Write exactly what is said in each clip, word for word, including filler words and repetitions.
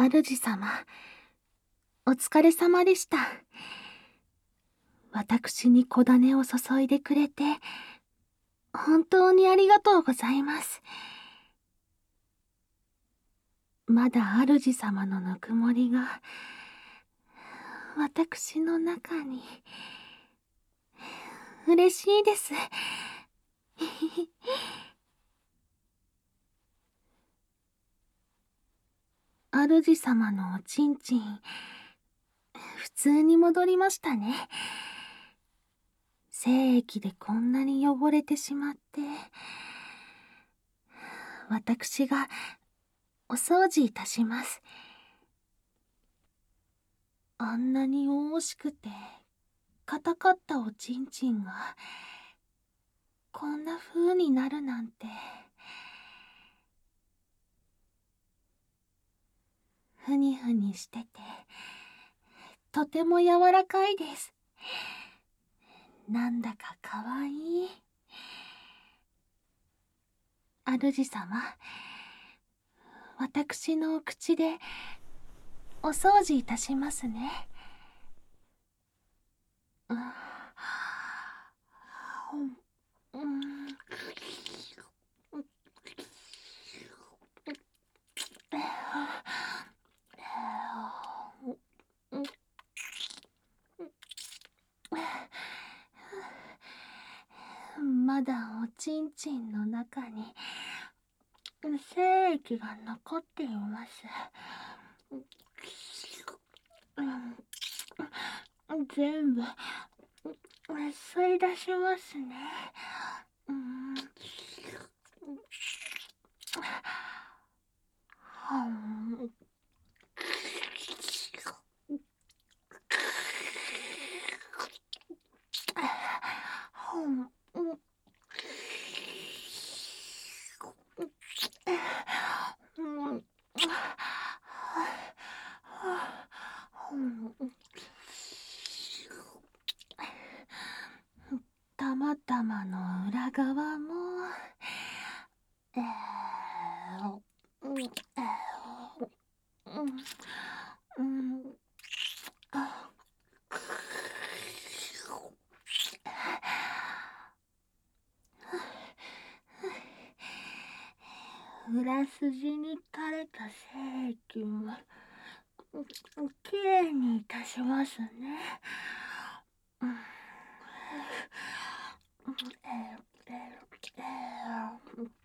主様、お疲れ様でした。私に小種を注いでくれて、本当にありがとうございます。まだ主様のぬくもりが、私の中に、嬉しいです。主様のおちんちん、普通に戻りましたね。精液でこんなに汚れてしまって、私がお掃除いたします。あんなに大しくて硬かったおちんちんがこんな風になるなんて。ふにふにしててとても柔らかいです。なんだかかわいい。主様、私のお口でお掃除いたしますね。うん、うん、まだおちんちんの中に精液が残っています。全部吸い出しますね。うん、たまたまの裏側も、えーうんえーうんうんあ裏筋に垂れた精液もきれいにいたしますね。うんえーえーえー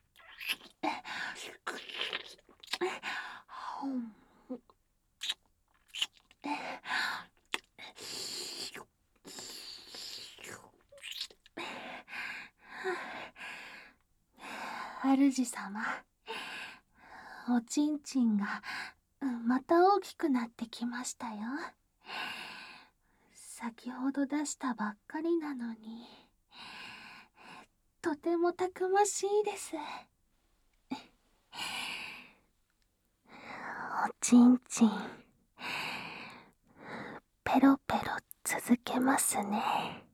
主様、おちんちんがまた大きくなってきましたよ。先ほど出したばっかりなのに、とてもたくましいです。おちんちん、ペロペロ続けますね。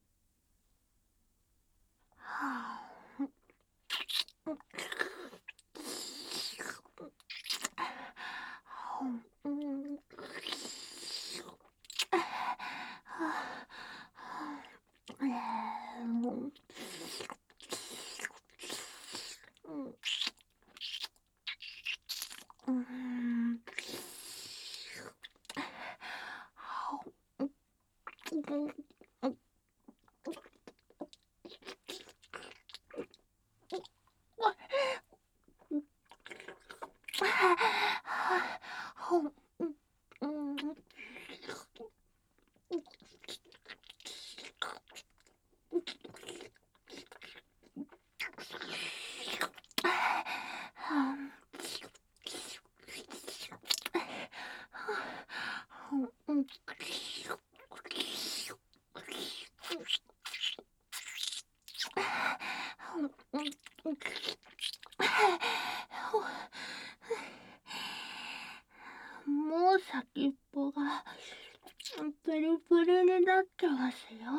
もう先っぽがプルプルになってますよ。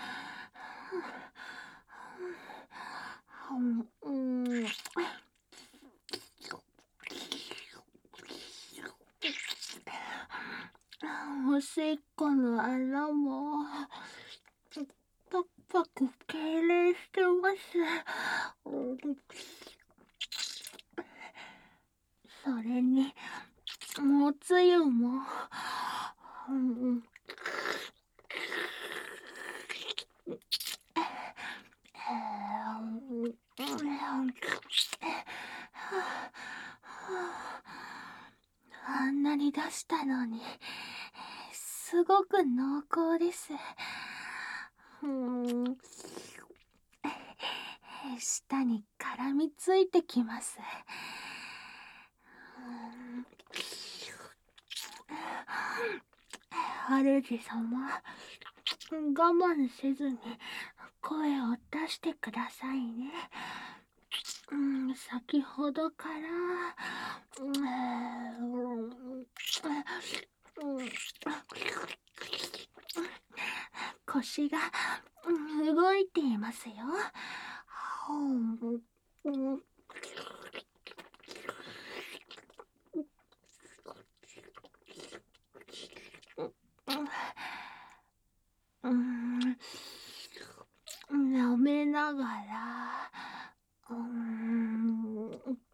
うん、 端っこの穴もパクパク痙攣してます。それにもつゆも、うん、あんなに出したのにすごく濃厚です。うん、舌に絡みついてきます。主様、我慢せずに声を出してくださいね。うん、先ほどから、うん、腰が動いていますよ。うん、舐めながら、うん、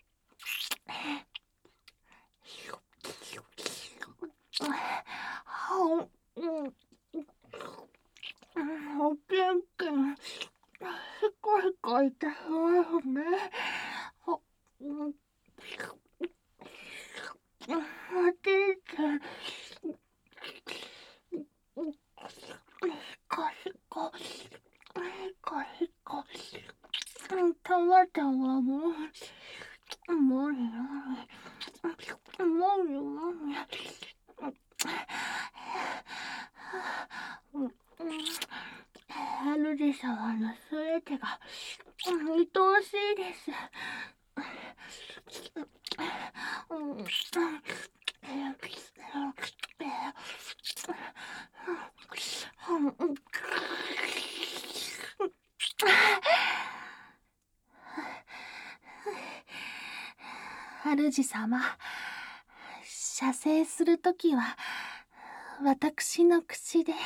おけんけん、ひこひこいたますね。おじいちゃん、ひこひこ、ひこひこ、たまたまも、もみもみ、もみもみ。主様のすべてが愛おしいです。主様、射精するときは私の口で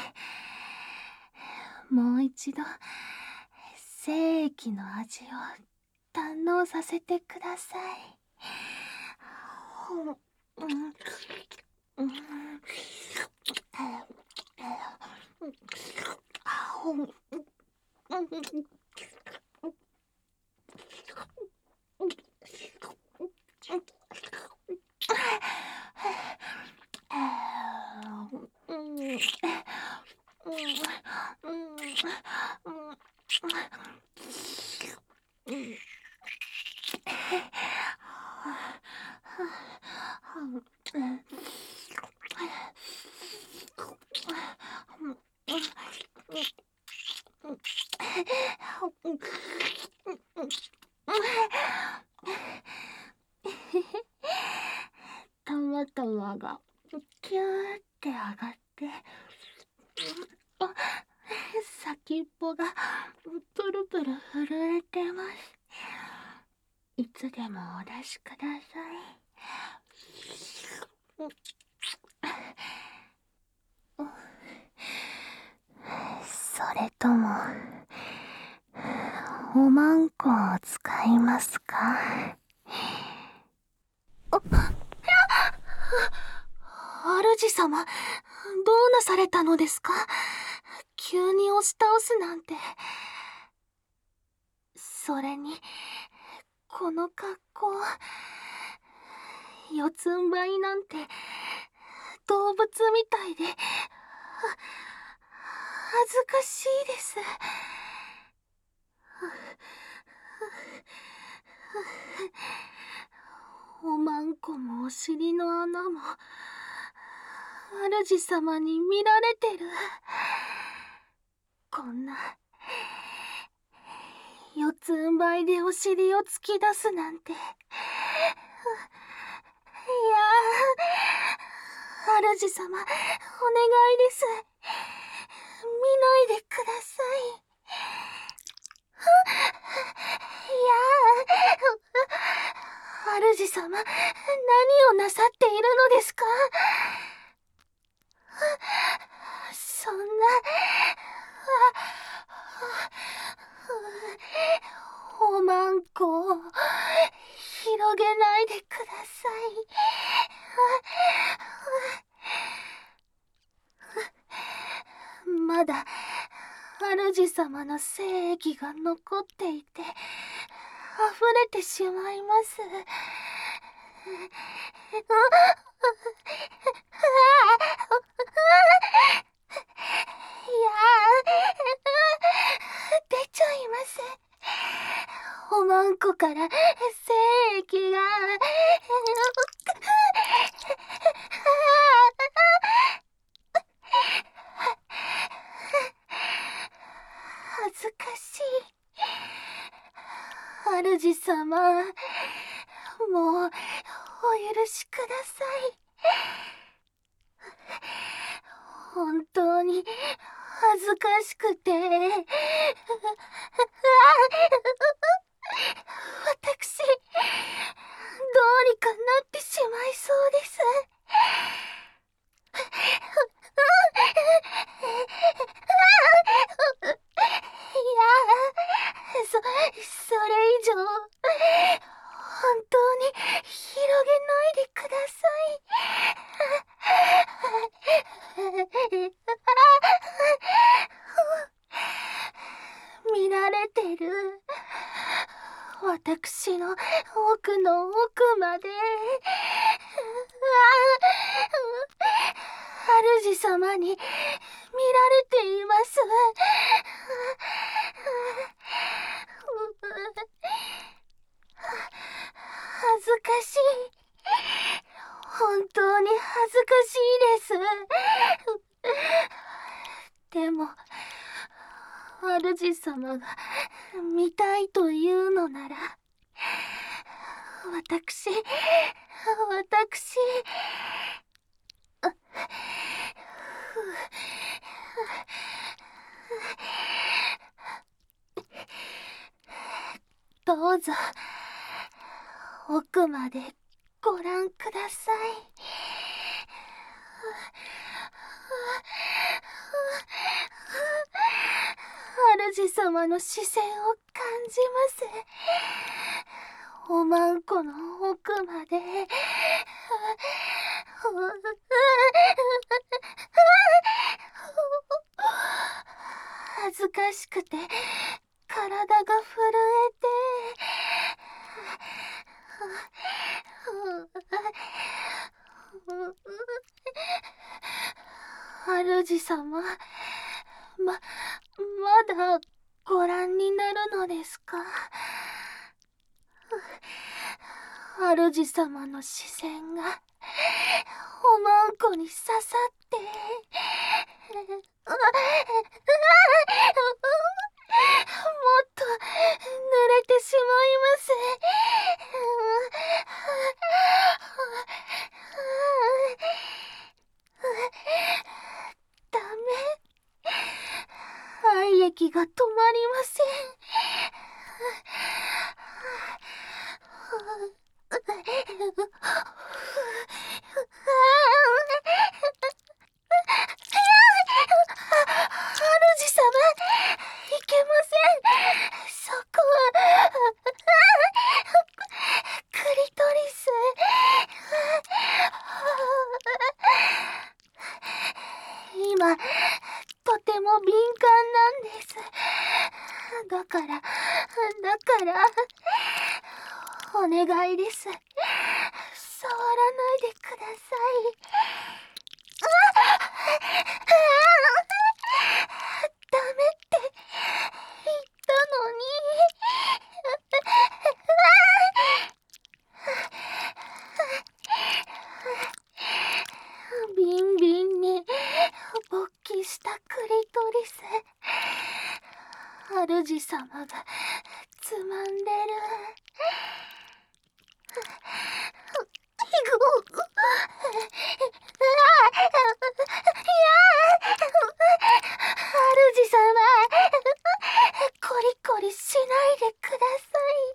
もう一度精液の味を堪能させてください。たまたまがキューって上がって先っぽがプルプル震えてます。いつでもお出しください。それともおまんこを使いますか？主様、どうなされたのですか？急に押し倒すなんて。それにこの格好、四つん這いなんて動物みたいでは恥ずかしいです。おまんこもお尻の穴も主様に見られてる。こんな四つん這いでお尻を突き出すなんて。いやー、主様、お願いです。見ないでください。いやー、主様、何をなさっているのですか？ 主様の精液が残っていて、溢れてしまいます。いやー、出ちゃいます。おまんこから精液が。恥ずかしい。主様、もうお許しください。本当に恥ずかしくて。私、どうにかなってしまいそうです。いや、そ、それ以上、本当に広げないでください。見られてる。私の奥の奥まで。主様に見られています。恥ずかしい。本当に恥ずかしいです。でも、主様が見たいというのなら、私、私、どうぞ、奥までご覧ください。主様の視線を感じます。おまんこの奥まで。恥ずかしくて体が震えて。主様、ま、まだご覧になるのですか？主様の視線がおまんこに刺さって。もっと濡れてしまいます。ダメ。愛液が止まりません。主様、いけません。そこはクリトリス。今とても敏感なんです。だからだからお願いです。触らないでください。ダメって言ったのに。ビンビンに勃起したクリトリス。主様がつまんでる。主様、コリコリしないでください。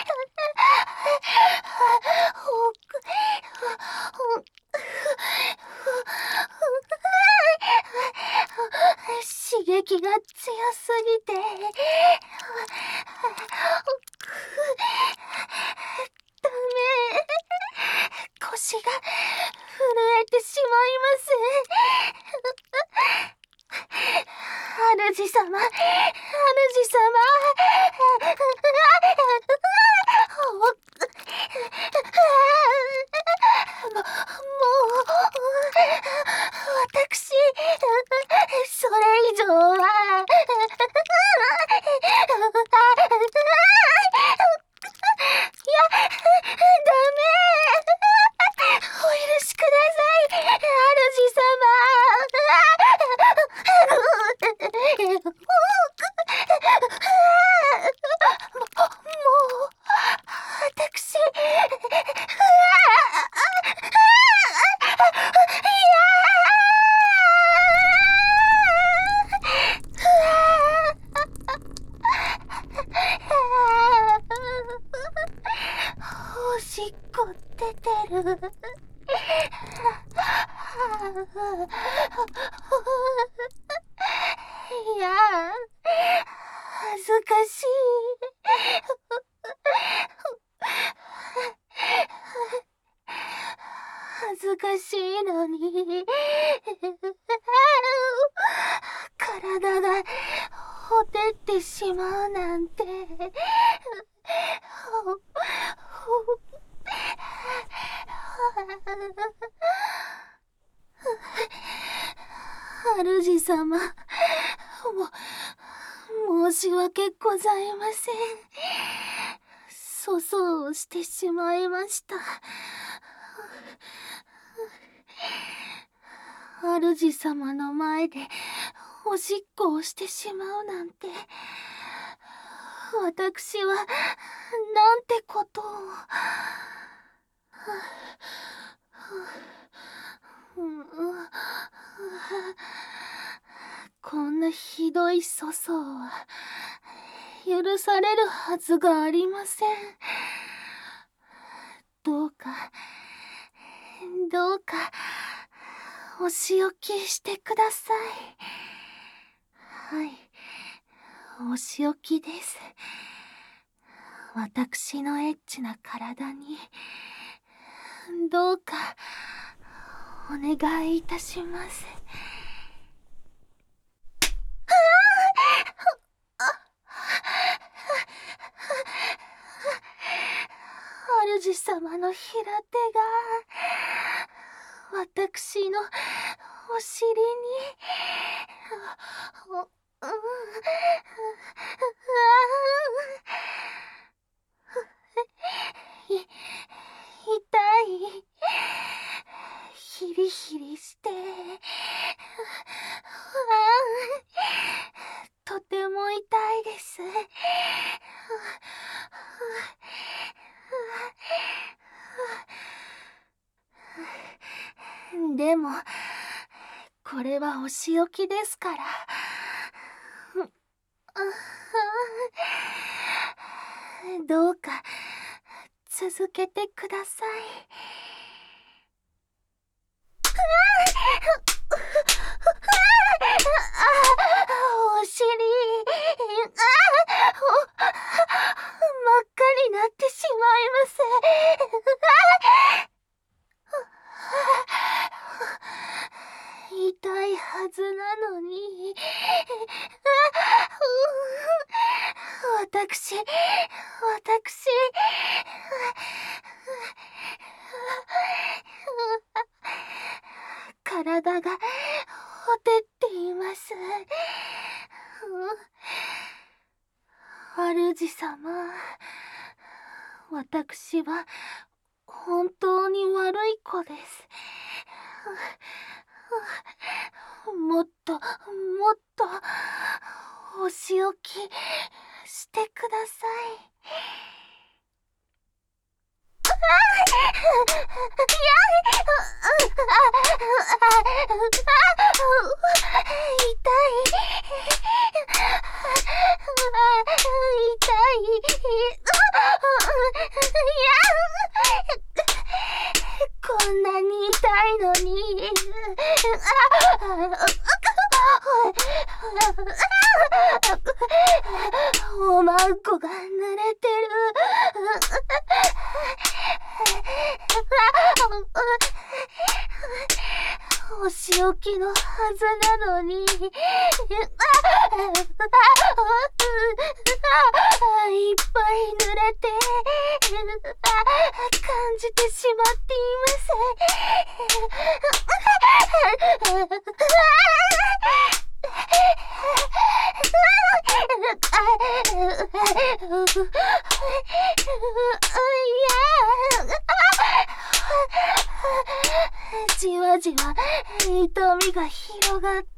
刺激が強すぎて。ダメ。腰が震えてしまいます。 主様、主様。も、もう、私、それ以上は。いや、ダメ。お許しください、主様。もう、私、おしっこ出てる。いや、恥ずかしい。恥ずかしいのに、体がほてってしまうなんて。主様、も、申し訳ございません。粗相をしてしまいました。主様の前でおしっこをしてしまうなんて、私はなんてことを。こんなひどい粗相は許されるはずがありません。どうか、どうか、お仕置きしてください。はい、お仕置きです。私のエッチな体に、どうか、お願いいたします。主様の平手が私のお尻に、お、うん、い、痛い。ヒリヒリして、とても痛いです。でも、これはお仕置きですから。どうか、続けてください。お尻、真っ赤になってしまいます。痛いはずなのに。私、私、体がほてっています。主様、私は本当に悪い子です。もっともっとお仕置きしてください。こんなに痛いのに。おまんこが濡れてる。 お仕置きのはずなのに。いっぱい濡れて感じてしまっています。じわじわ痛みが広がって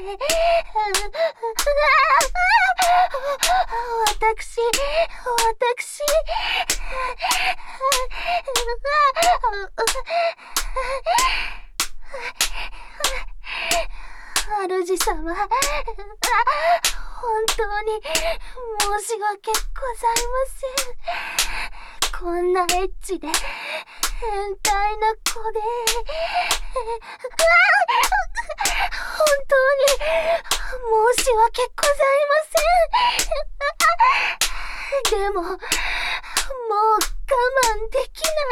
私、私、主様、本当に申し訳ございません。こんなエッチで変態な子で本当に申し訳ございません。でももう我慢できない。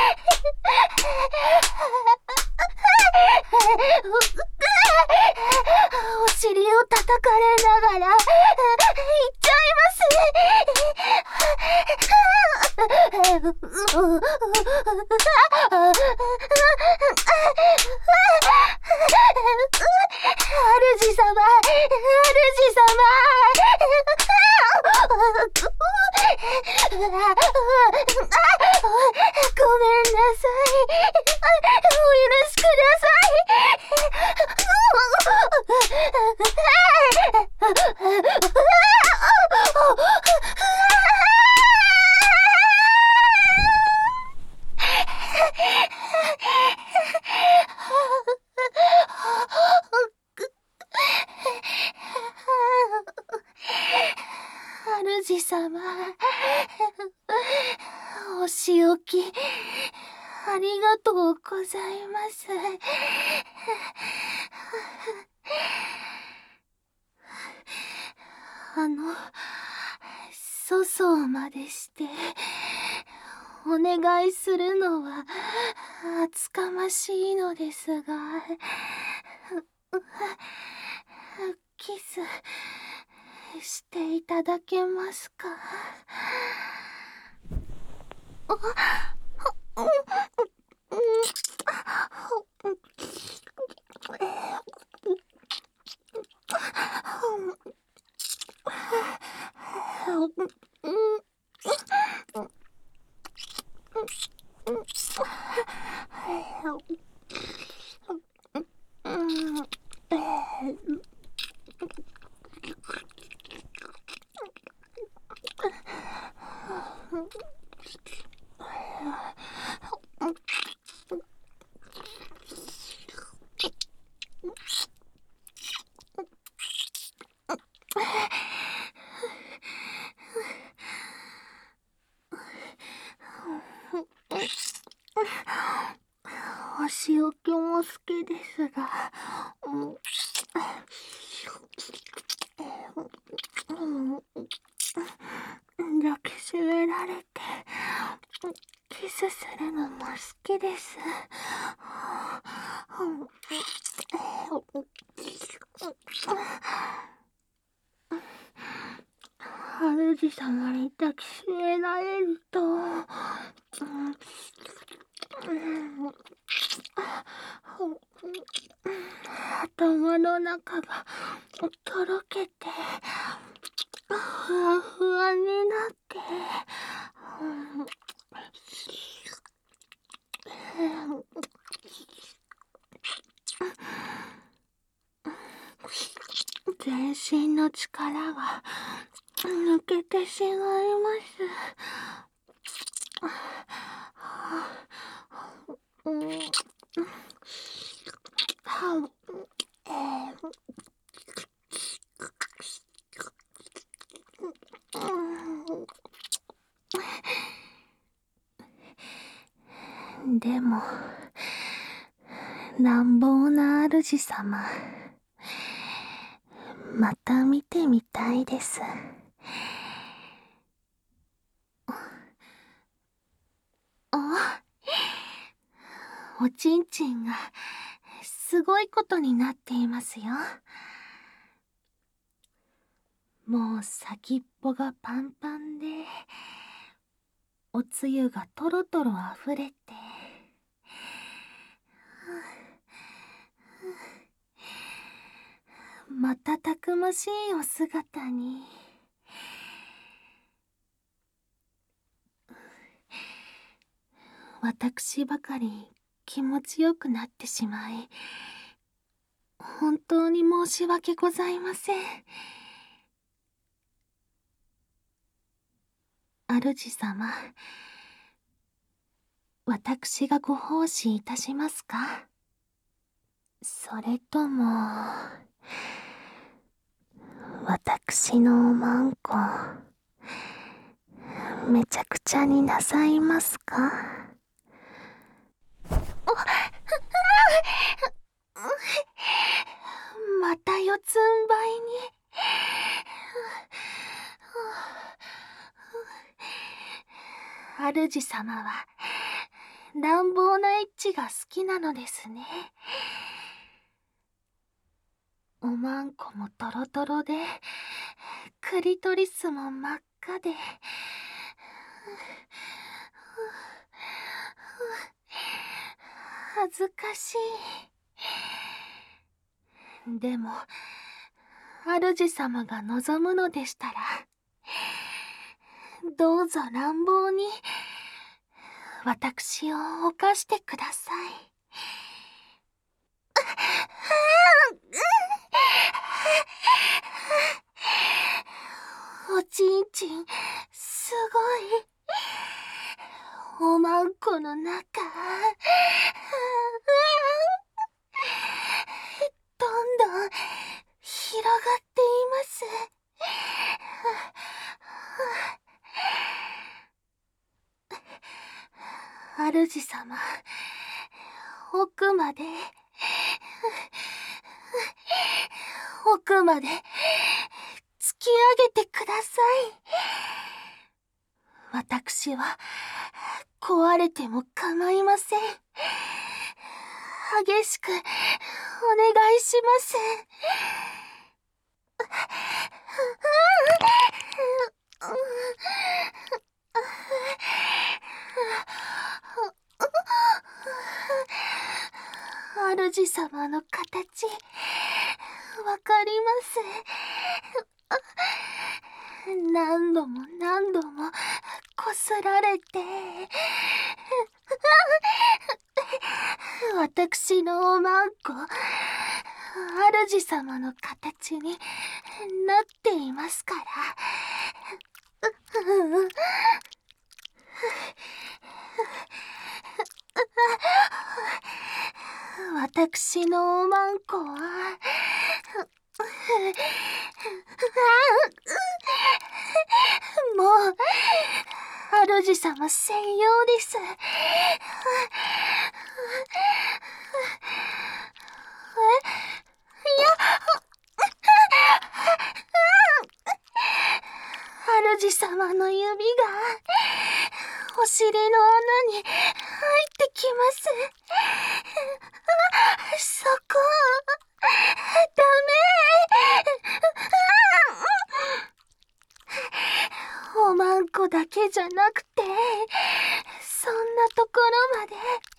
お尻を叩かれながら言っちゃいます。主様、主様。ごめんなさい。お許しください。主様、お仕置きありがとうございます。あの、粗相までしてお願いするのは厚かましいのですが、キスしていただけますか？お仕置きも好きですが、抱きしめられてキスするのも好きです。主様に抱きしめられると、頭の中がとろけてふわふわになって、全身の力が抜けてしまいます。でも乱暴な主様、また見てみたいです。あ、おちんちんがすごいことになっていますよ。もう先っぽがパンパンで、おつゆがとろとろあふれて、瞬くましいお姿に、私ばかり気持ちよくなってしまい、本当に申し訳ございません。主様、私がご奉仕いたしますか？それとも、私のおまんこ、めちゃくちゃになさいますか？また四つん這いに。主様は乱暴なエッチが好きなのですね。おまんこもトロトロで、クリトリスも真っ赤で、恥ずかしい。でも、主様が望むのでしたら、どうぞ乱暴に、私を犯してください。おちんちん、すごい。おまんこの中、どんどん広がっています。主様、奥まで、奥まで突き上げてください。私は壊れても構いません。激しくお願いします。主様の形、わかります。何度も何度もこすられて、私のおまんこ、主様の形になっていますから。私のおまんこは、もう、主様専用です。いや、主様の指が、お尻の穴に入ってきます。そこ、ダメ。おまんこだけじゃなくて、そんなところまで。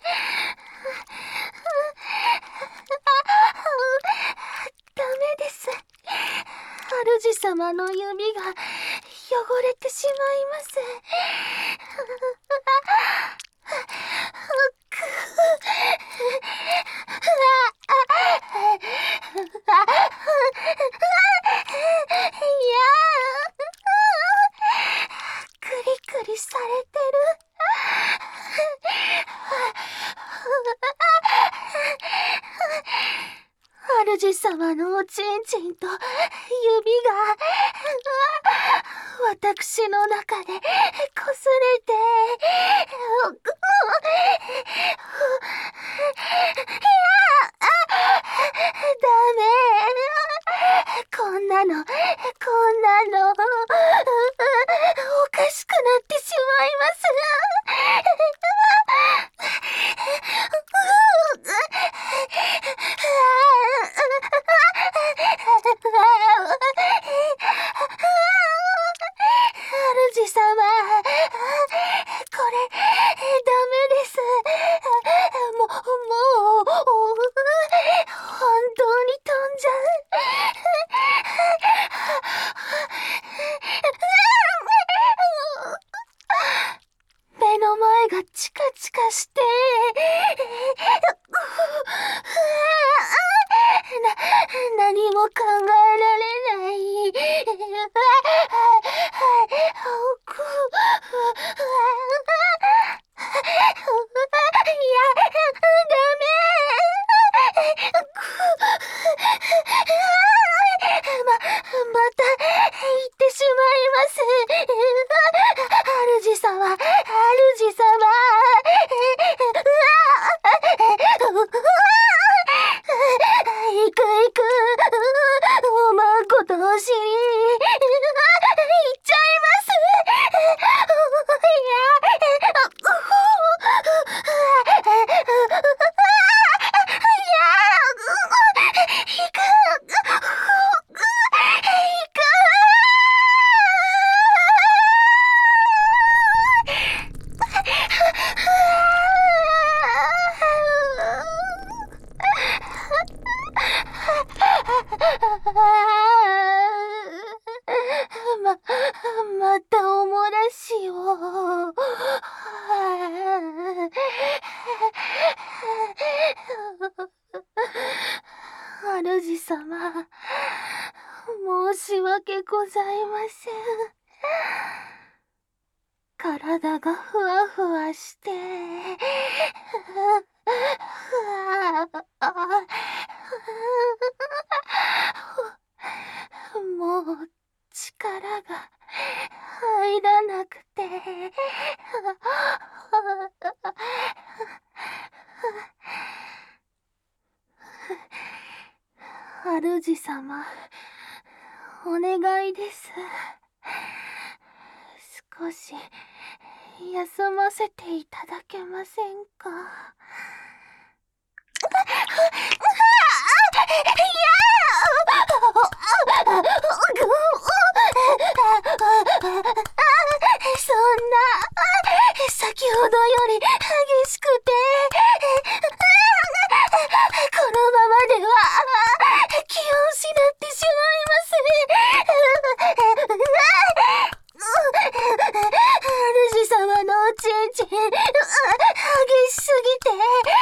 ダメです。主様の指が汚れてしまいます。いやー、クリクリされてる。主様のおちんちんと指が私の中でこすれて、ダメ。こんなの、こんなの、おかしくなってしまいます。 ま、また、言ってしまいます。主様、主様。行く行く。おまんことお尻。行っちゃいます。いや、ま、またおもらしを。主様、申し訳ございません。体がふわふわして、もう力が入らなくて。主様、お願いです。少し休ませていただけませんか。そんな、先ほどより激しくて、このままでは気を失ってしまいます。主様のおちんちん、激しすぎて、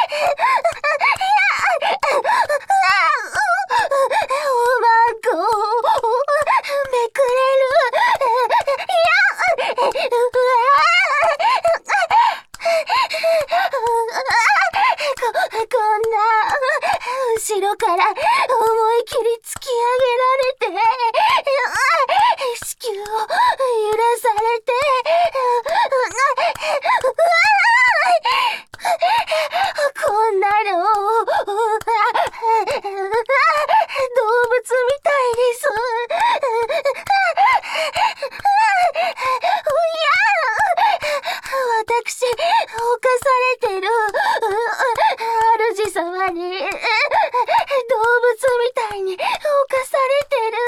おまんこ、めくれる。こ、こんな、後ろから思い切り突き上げられて、子宮を揺らされて、こんなの、動物みたいです。私、犯されてる、主様に、動物みたいに犯されてる。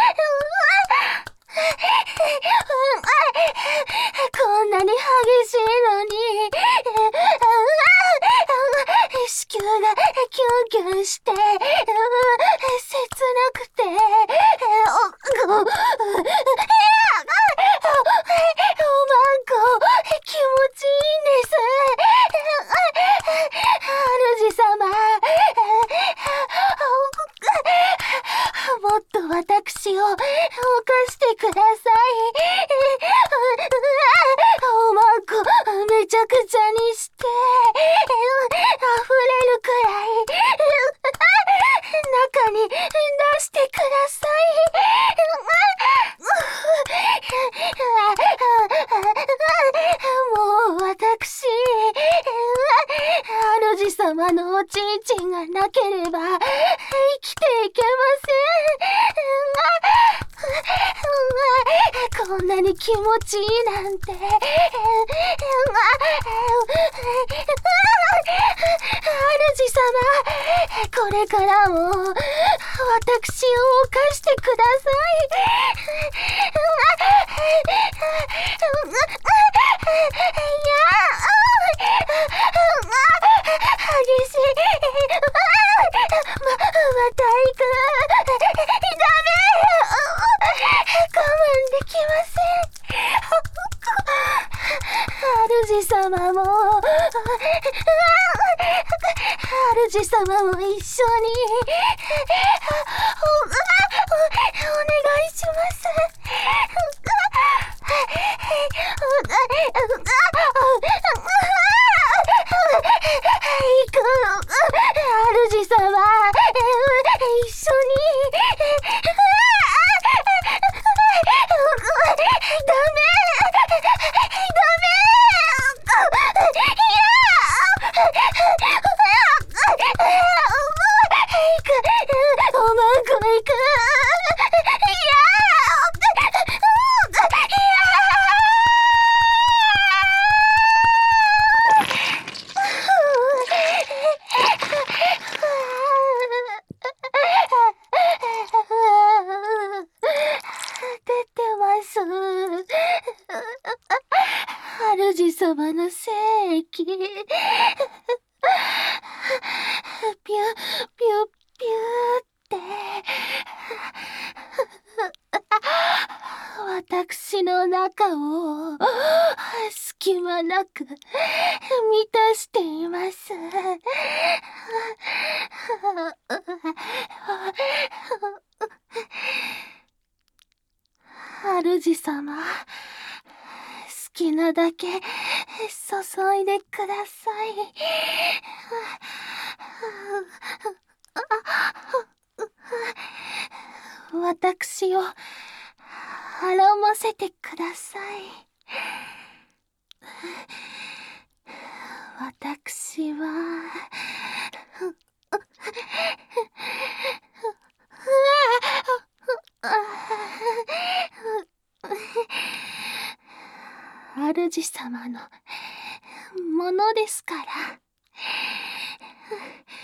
こんなに激しいのに、子宮がキュンキュンして、切なくて、お、お、おまんこ、気持ちいいんです。主様、もっと私を犯してください。おまんこ、めちゃくちゃにして、溢れるくらい、中に出してください。もう私、主様のおちんちんがなければ生きていけません。こんなに気持ちいいなんて。主様、これからも私を犯してください。いや、激しい。ま、また行く。ダメ。我慢できません。主様も、主様も一緒に、お、お願いします。行く。主様。 ピュッピューって私の中を隙間なく満たしています。主様、好きなだけ注いでください。私をはらませてください。私は主様のものですから。